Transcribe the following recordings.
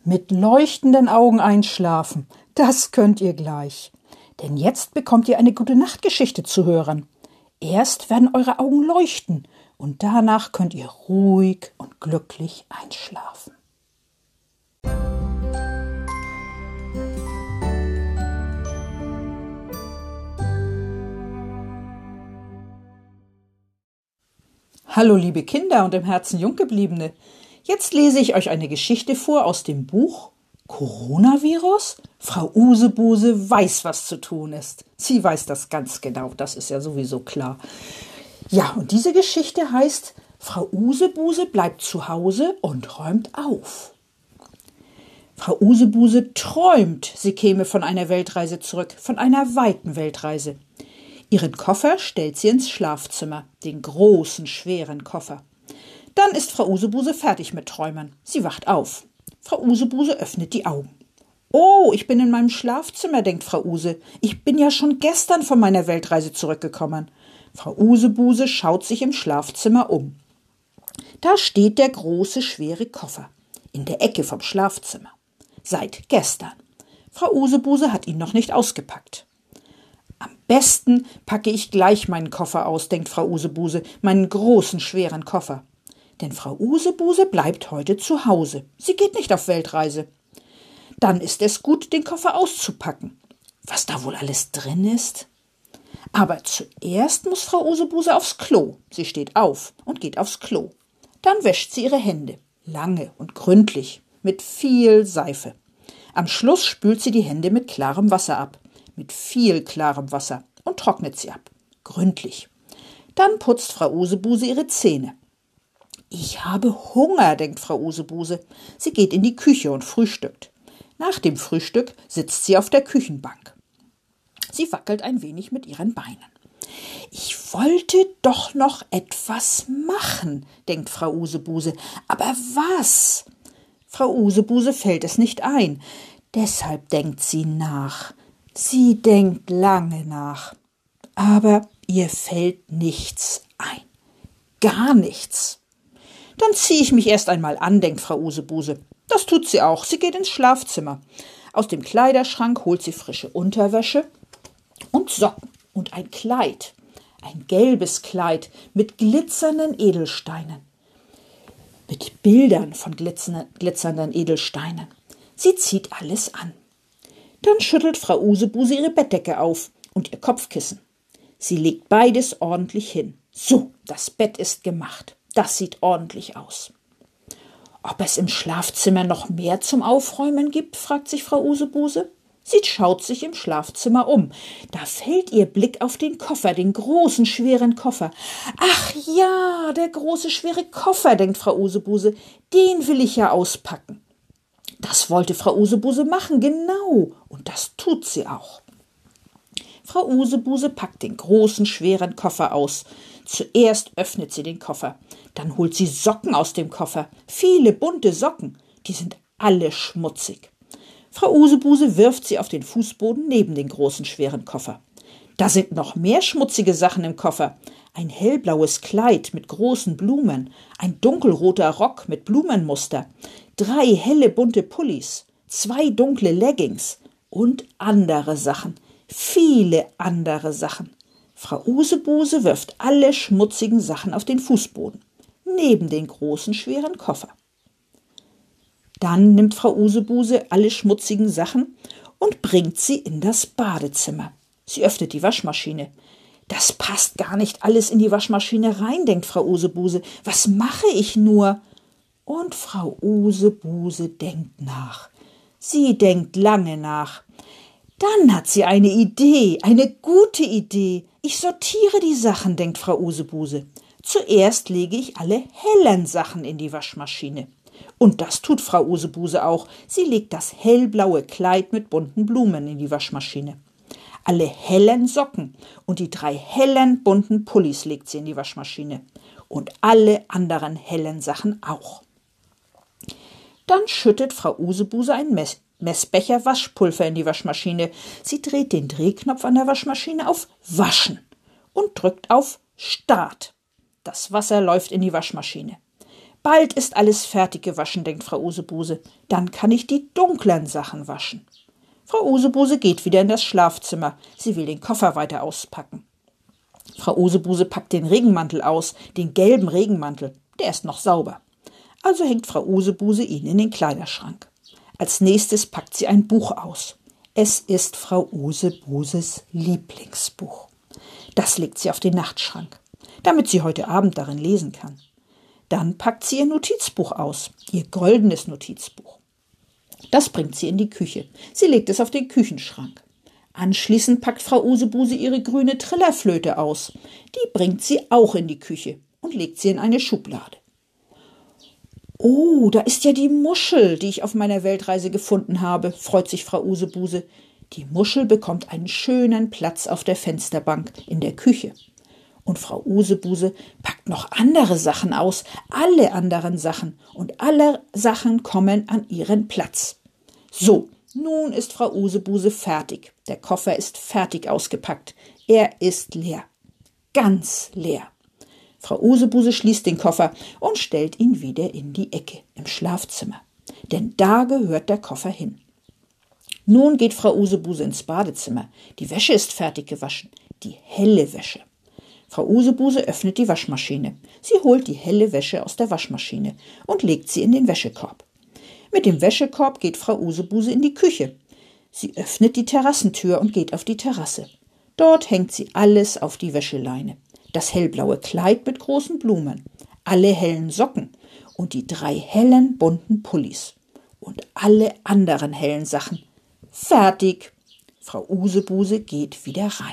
Mit leuchtenden Augen einschlafen, das könnt ihr gleich. Denn jetzt bekommt ihr eine Gute-Nacht-Geschichte zu hören. Erst werden eure Augen leuchten und danach könnt ihr ruhig und glücklich einschlafen. Hallo liebe Kinder und im Herzen Junggebliebene. Jetzt lese ich euch eine Geschichte vor aus dem Buch Coronavirus? Frau Usebuse weiß, was zu tun ist. Sie weiß das ganz genau, das ist ja sowieso klar. Ja, und diese Geschichte heißt, Frau Usebuse bleibt zu Hause und räumt auf. Frau Usebuse träumt, sie käme von einer Weltreise zurück, von einer weiten Weltreise. Ihren Koffer stellt sie ins Schlafzimmer, den großen, schweren Koffer. Dann ist Frau Usebuse fertig mit Träumen. Sie wacht auf. Frau Usebuse öffnet die Augen. Oh, ich bin in meinem Schlafzimmer, denkt Frau Use. Ich bin ja schon gestern von meiner Weltreise zurückgekommen. Frau Usebuse schaut sich im Schlafzimmer um. Da steht der große, schwere Koffer in der Ecke vom Schlafzimmer. Seit gestern. Frau Usebuse hat ihn noch nicht ausgepackt. Am besten packe ich gleich meinen Koffer aus, denkt Frau Usebuse, meinen großen, schweren Koffer. Denn Frau Usebuse bleibt heute zu Hause. Sie geht nicht auf Weltreise. Dann ist es gut, den Koffer auszupacken. Was da wohl alles drin ist? Aber zuerst muss Frau Usebuse aufs Klo. Sie steht auf und geht aufs Klo. Dann wäscht sie ihre Hände. Lange und gründlich. Mit viel Seife. Am Schluss spült sie die Hände mit klarem Wasser ab. Mit viel klarem Wasser und trocknet sie ab. Gründlich. Dann putzt Frau Usebuse ihre Zähne. Ich habe Hunger, denkt Frau Usebuse. Sie geht in die Küche und frühstückt. Nach dem Frühstück sitzt sie auf der Küchenbank. Sie wackelt ein wenig mit ihren Beinen. Ich wollte doch noch etwas machen, denkt Frau Usebuse. Aber was? Frau Usebuse fällt es nicht ein. Deshalb denkt sie nach. Sie denkt lange nach. Aber ihr fällt nichts ein. Gar nichts. Dann ziehe ich mich erst einmal an, denkt Frau Usebuse. Das tut sie auch. Sie geht ins Schlafzimmer. Aus dem Kleiderschrank holt sie frische Unterwäsche und Socken und ein Kleid. Ein gelbes Kleid mit glitzernden Edelsteinen. Mit Bildern von glitzernden Edelsteinen. Sie zieht alles an. Dann schüttelt Frau Usebuse ihre Bettdecke auf und ihr Kopfkissen. Sie legt beides ordentlich hin. So, das Bett ist gemacht. Das sieht ordentlich aus. Ob es im Schlafzimmer noch mehr zum Aufräumen gibt, fragt sich Frau Usebuse. Sie schaut sich im Schlafzimmer um. Da fällt ihr Blick auf den Koffer, den großen, schweren Koffer. Ach ja, der große, schwere Koffer, denkt Frau Usebuse. Den will ich ja auspacken. Das wollte Frau Usebuse machen, genau. Und das tut sie auch. Frau Usebuse packt den großen, schweren Koffer aus. Zuerst öffnet sie den Koffer. Dann holt sie Socken aus dem Koffer. Viele bunte Socken. Die sind alle schmutzig. Frau Usebuse wirft sie auf den Fußboden neben den großen, schweren Koffer. Da sind noch mehr schmutzige Sachen im Koffer. Ein hellblaues Kleid mit großen Blumen, ein dunkelroter Rock mit Blumenmuster, 3 helle bunte Pullis, 2 dunkle Leggings und andere Sachen, viele andere Sachen. Frau Usebuse wirft alle schmutzigen Sachen auf den Fußboden, neben den großen, schweren Koffer. Dann nimmt Frau Usebuse alle schmutzigen Sachen und bringt sie in das Badezimmer. Sie öffnet die Waschmaschine. Das passt gar nicht alles in die Waschmaschine rein, denkt Frau Usebuse. Was mache ich nur? Und Frau Usebuse denkt nach. Sie denkt lange nach. Dann hat sie eine Idee, eine gute Idee. Ich sortiere die Sachen, denkt Frau Usebuse. Zuerst lege ich alle hellen Sachen in die Waschmaschine. Und das tut Frau Usebuse auch. Sie legt das hellblaue Kleid mit bunten Blumen in die Waschmaschine. Alle hellen Socken und die 3 hellen bunten Pullis legt sie in die Waschmaschine. Und alle anderen hellen Sachen auch. Dann schüttet Frau Usebuse einen Messbecher Waschpulver in die Waschmaschine. Sie dreht den Drehknopf an der Waschmaschine auf Waschen und drückt auf Start. Das Wasser läuft in die Waschmaschine. Bald ist alles fertig gewaschen, denkt Frau Usebuse. Dann kann ich die dunklen Sachen waschen. Frau Usebuse geht wieder in das Schlafzimmer. Sie will den Koffer weiter auspacken. Frau Usebuse packt den Regenmantel aus, den gelben Regenmantel. Der ist noch sauber. Also hängt Frau Usebuse ihn in den Kleiderschrank. Als nächstes packt sie ein Buch aus. Es ist Frau Usebuses Lieblingsbuch. Das legt sie auf den Nachtschrank, damit sie heute Abend darin lesen kann. Dann packt sie ihr Notizbuch aus, ihr goldenes Notizbuch. Das bringt sie in die Küche. Sie legt es auf den Küchenschrank. Anschließend packt Frau Usebuse ihre grüne Trillerflöte aus. Die bringt sie auch in die Küche und legt sie in eine Schublade. Oh, da ist ja die Muschel, die ich auf meiner Weltreise gefunden habe, freut sich Frau Usebuse. Die Muschel bekommt einen schönen Platz auf der Fensterbank in der Küche. Und Frau Usebuse packt noch andere Sachen aus, alle anderen Sachen, und alle Sachen kommen an ihren Platz. So, nun ist Frau Usebuse fertig. Der Koffer ist fertig ausgepackt. Er ist leer. Ganz leer. Frau Usebuse schließt den Koffer und stellt ihn wieder in die Ecke im Schlafzimmer. Denn da gehört der Koffer hin. Nun geht Frau Usebuse ins Badezimmer. Die Wäsche ist fertig gewaschen. Die helle Wäsche. Frau Usebuse öffnet die Waschmaschine. Sie holt die helle Wäsche aus der Waschmaschine und legt sie in den Wäschekorb. Mit dem Wäschekorb geht Frau Usebuse in die Küche. Sie öffnet die Terrassentür und geht auf die Terrasse. Dort hängt sie alles auf die Wäscheleine. Das hellblaue Kleid mit großen Blumen, alle hellen Socken und die 3 hellen bunten Pullis und alle anderen hellen Sachen. Fertig! Frau Usebuse geht wieder rein.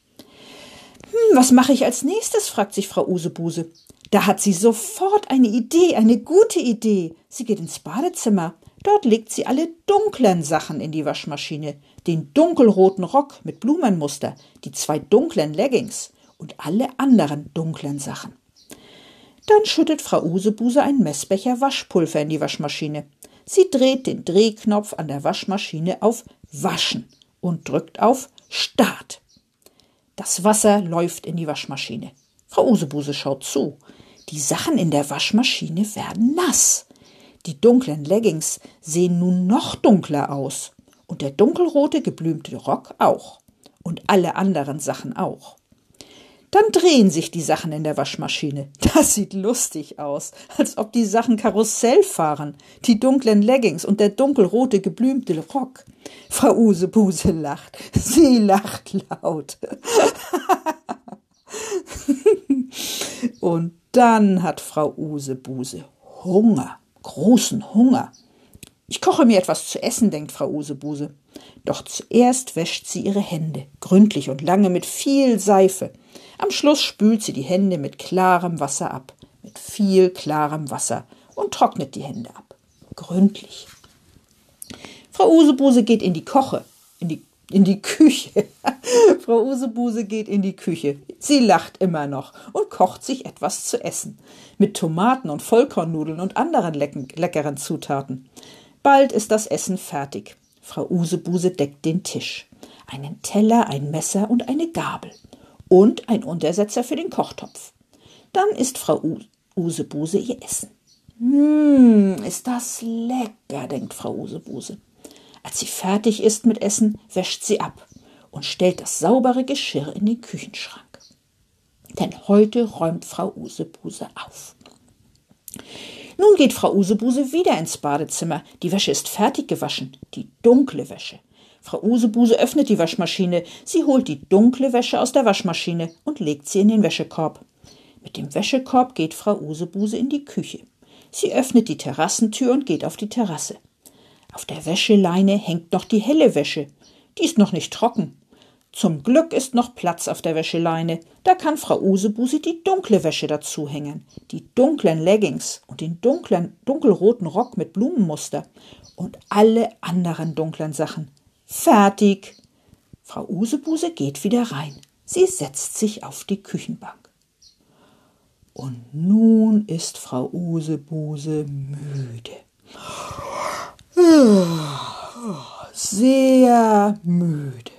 Was mache ich als nächstes, fragt sich Frau Usebuse. Da hat sie sofort eine Idee, eine gute Idee. Sie geht ins Badezimmer. Dort legt sie alle dunklen Sachen in die Waschmaschine. Den dunkelroten Rock mit Blumenmuster, die 2 dunklen Leggings und alle anderen dunklen Sachen. Dann schüttet Frau Usebuse einen Messbecher Waschpulver in die Waschmaschine. Sie dreht den Drehknopf an der Waschmaschine auf Waschen und drückt auf Start. Das Wasser läuft in die Waschmaschine. Frau Usebuse schaut zu. Die Sachen in der Waschmaschine werden nass. Die dunklen Leggings sehen nun noch dunkler aus. Und der dunkelrote geblümte Rock auch. Und alle anderen Sachen auch. Dann drehen sich die Sachen in der Waschmaschine. Das sieht lustig aus, als ob die Sachen Karussell fahren. Die dunklen Leggings und der dunkelrote geblümte Rock. Frau Usebuse lacht. Sie lacht laut. Und dann hat Frau Usebuse Hunger, großen Hunger. Ich koche mir etwas zu essen, denkt Frau Usebuse. Doch zuerst wäscht sie ihre Hände, gründlich und lange mit viel Seife. Am Schluss spült sie die Hände mit klarem Wasser ab, mit viel klarem Wasser und trocknet die Hände ab. Gründlich. Frau Usebuse geht in die Küche. Frau Usebuse geht in die Küche. Sie lacht immer noch und kocht sich etwas zu essen. Mit Tomaten und Vollkornnudeln und anderen leckeren Zutaten. Bald ist das Essen fertig. Frau Usebuse deckt den Tisch. Einen Teller, ein Messer und eine Gabel. Und ein Untersetzer für den Kochtopf. Dann isst Frau Usebuse ihr Essen. Ist das lecker, denkt Frau Usebuse. Als sie fertig ist mit Essen, wäscht sie ab und stellt das saubere Geschirr in den Küchenschrank. Denn heute räumt Frau Usebuse auf. Nun geht Frau Usebuse wieder ins Badezimmer. Die Wäsche ist fertig gewaschen, die dunkle Wäsche. Frau Usebuse öffnet die Waschmaschine. Sie holt die dunkle Wäsche aus der Waschmaschine und legt sie in den Wäschekorb. Mit dem Wäschekorb geht Frau Usebuse in die Küche. Sie öffnet die Terrassentür und geht auf die Terrasse. Auf der Wäscheleine hängt noch die helle Wäsche. Die ist noch nicht trocken. Zum Glück ist noch Platz auf der Wäscheleine. Da kann Frau Usebuse die dunkle Wäsche dazu hängen. Die dunklen Leggings und den dunkelroten Rock mit Blumenmuster und alle anderen dunklen Sachen. Fertig! Frau Usebuse geht wieder rein. Sie setzt sich auf die Küchenbank. Und nun ist Frau Usebuse müde. Sehr müde.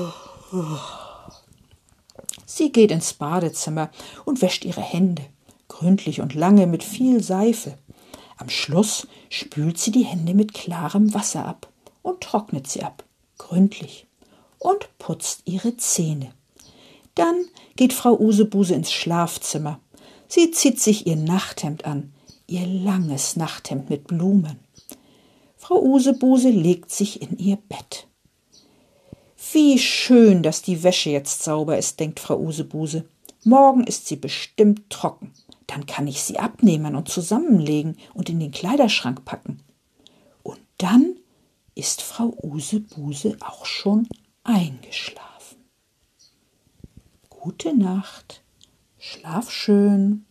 Sie geht ins Badezimmer und wäscht ihre Hände, gründlich und lange mit viel Seife. Am Schluss spült sie die Hände mit klarem Wasser ab und trocknet sie ab, gründlich, und putzt ihre Zähne. Dann geht Frau Usebuse ins Schlafzimmer. Sie zieht sich ihr Nachthemd an, ihr langes Nachthemd mit Blumen. Frau Usebuse legt sich in ihr Bett. Wie schön, dass die Wäsche jetzt sauber ist, denkt Frau Usebuse. Morgen ist sie bestimmt trocken. Dann kann ich sie abnehmen und zusammenlegen und in den Kleiderschrank packen. Und dann ist Frau Usebuse auch schon eingeschlafen. Gute Nacht, schlaf schön.